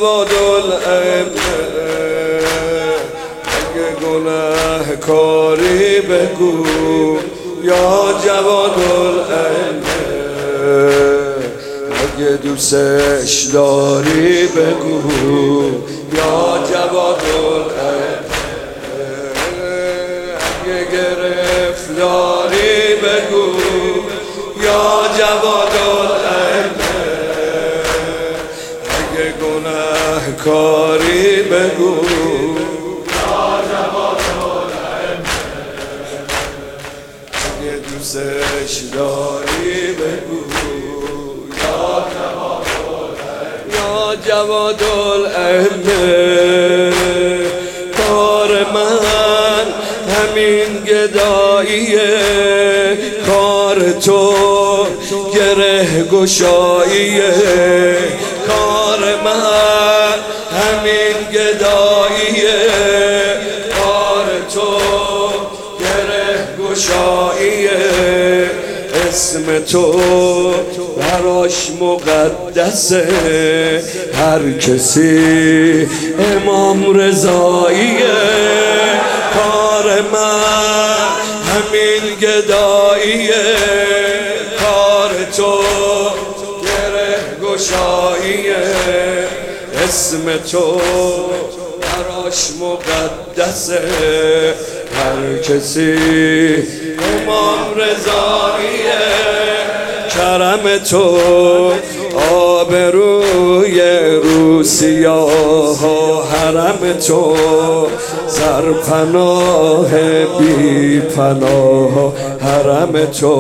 جواد الائمه اگه گناه کاری بگو یا جواد الائمه اگه دوستش داری بگو یا جواد الائمه اگه گرفتاری بگو یا جواد الائمه اگه گناه کاری بگو یا جواد الائمه اگه دوستش داری بگو یا جواد الائمه کار من همین گداییه کار تو گره گشاییه کار من همین گداییه کار تو گره گشاییه اسم تو براش مقدسه هر کسی امام رضاییه کار من همین گداییه کار تو گره گشاییه اسم تو براش مقدسه هر کسی امام رضاییه کرم تو آبروی روسیاه حرم تو سرپناه بی پناه حرم تو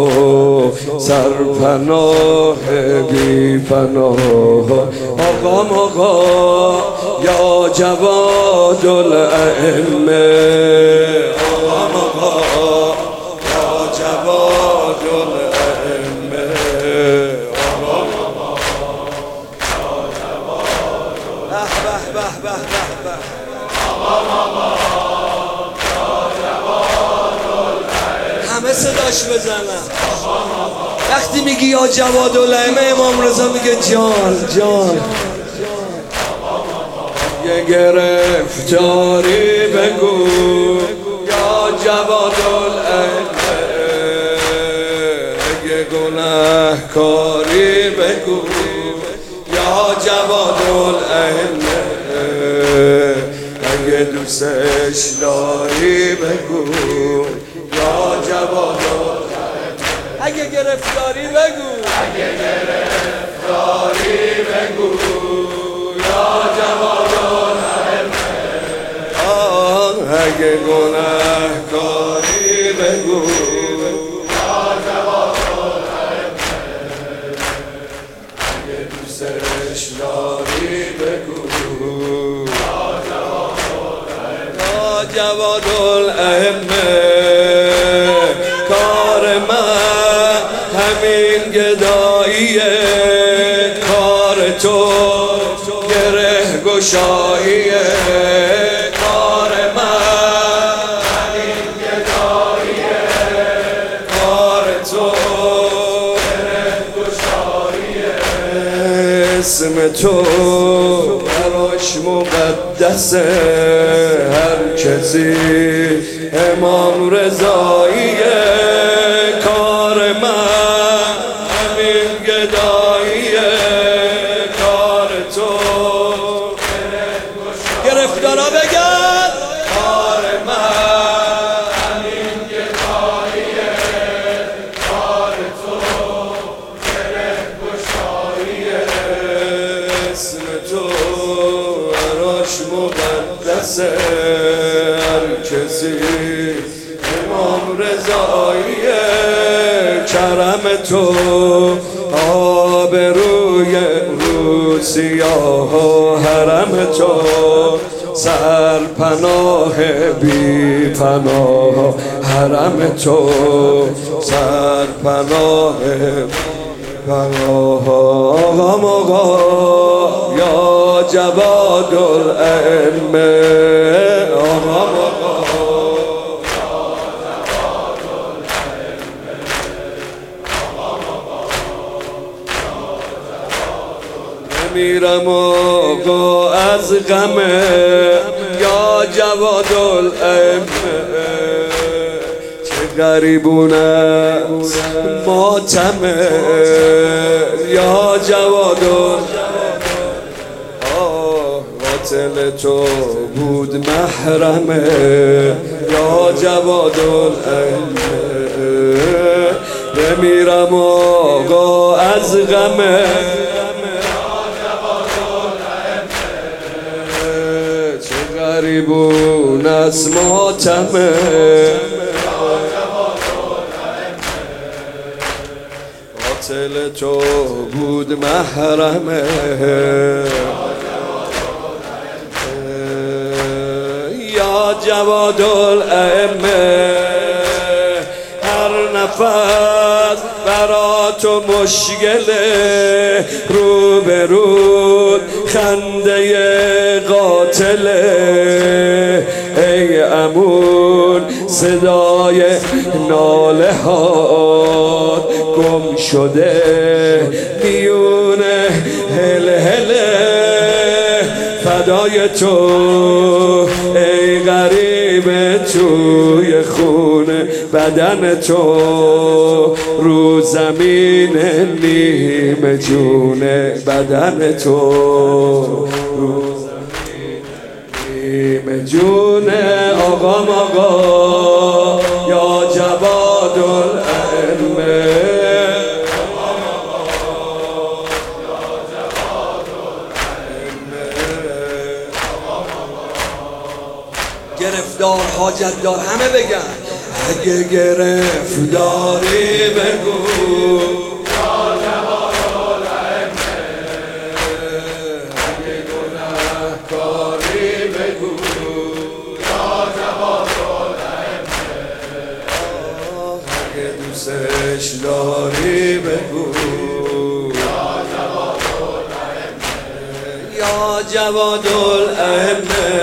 سرپناه بی پناه آقا یا جواد الائمه آقا یا جواد الائمه همه صداش بزنن وقتی میگی یا جواد الائمه امام رضا میگه جان جان یه گرفتاری بگو یا جواد الائمه یه گناه کاری بگو یا جواد الائمه اگه دوستش داری بگو یا جواد الائمه اگه گرفتاری بگو اگه گرفتاری بگو یا جواد الائمه اگه گناه کاری بگو یا جواد الائمه اگه دوستش داری بگو جواد الائمه کار من همین گداییه کار تو گره گشاییه کار من همین گداییه کار تو گره گشاییه اسم تو براش مقدسه هر کسی امام رضاییه کار من همین گداییه کار تو گرفتارا بگن کار من همین گداییه کار تو گره گشاییه اسم تو براش مقدسه هر کسی امام رضاییه کرم تو آبروی روسیاه حرم تو سرپناه بی پناه حرم تو سرپناه پناه آقا یا جواد الائمه آقا میرم و آقا از غم یا جوادالائمه چه غریبون است ماتمه یا جوادالائمه قاتل تو بود محرمه یا جوادالائمه بمیرم آقا از غمه چه غریبون از ماتمه قاتل تو بود محرمه یا جوادالائمه هر نفس برا تو مشکله رو به رو خنده قاتله ای امون صدای ناله ها گم شده میونه هله فدای تو ای غریب توی خونه بدن تو رو زمین نیمه جونه بدن تو رو زمین نیمه جونه آقام آقا یا جوادالائمه گرفتار حاجت دار همه بگن اگه گرفتاری بگو یا جوادالائمه اگه گناهکاری بگو یا جوادالائمه اگه دوستش داری بگو یا جوادالائمه یا جوادالائمه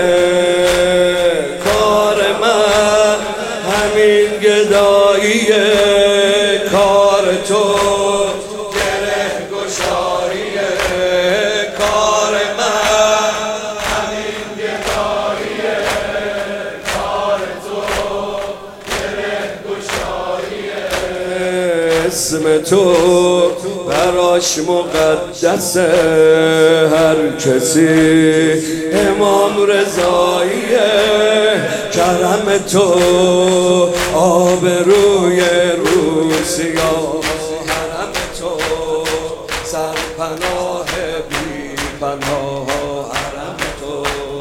گداییه کار تو گره گشاییه کار من همین گداییه کار تو گره گشاییه اسم تو براش مقدسه هر کسی امام رضاییه کرم تو آبروی روسیا حرم تو سرپناه بی پناه حرم تو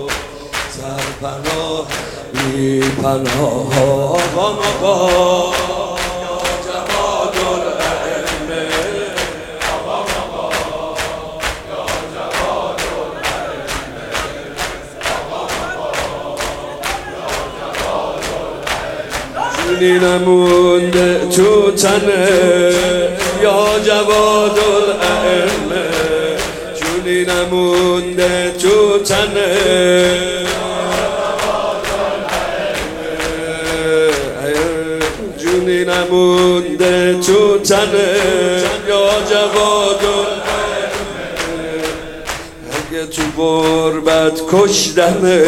سرپناه بی پناه آقام آقا یا جوادالائمه آقام آقا یا جوادالائمه آقام آقا جونی نمونده تو تنه یا جوادالائمه جونی نمونده تو تنه جونی نمونده تو تنه یا جوادالائمه اگه تو غربت کشتنه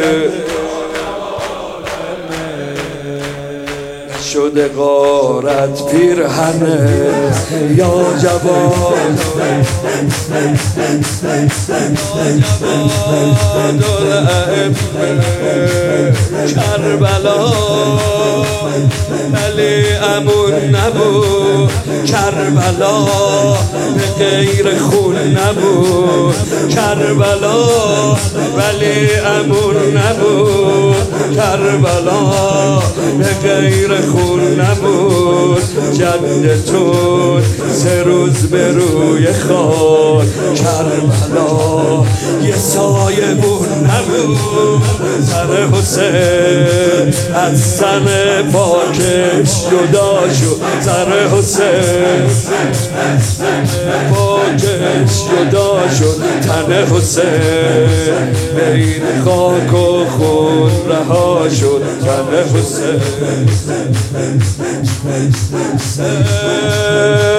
شده غارت پیرهنه یا جوادالائمه کربلا ولی امون نبود کربلا به غیر خون نبود کربلا ولی امون نبود کربلا به غیر خون نبود جدتون سه روز به روی خاک کربلا یه سایمون نبود سر حسین از تن پاکش جدا شد سر حسین پاکش جدا شد تن حسین بین خاک و خون رها شد تن حسین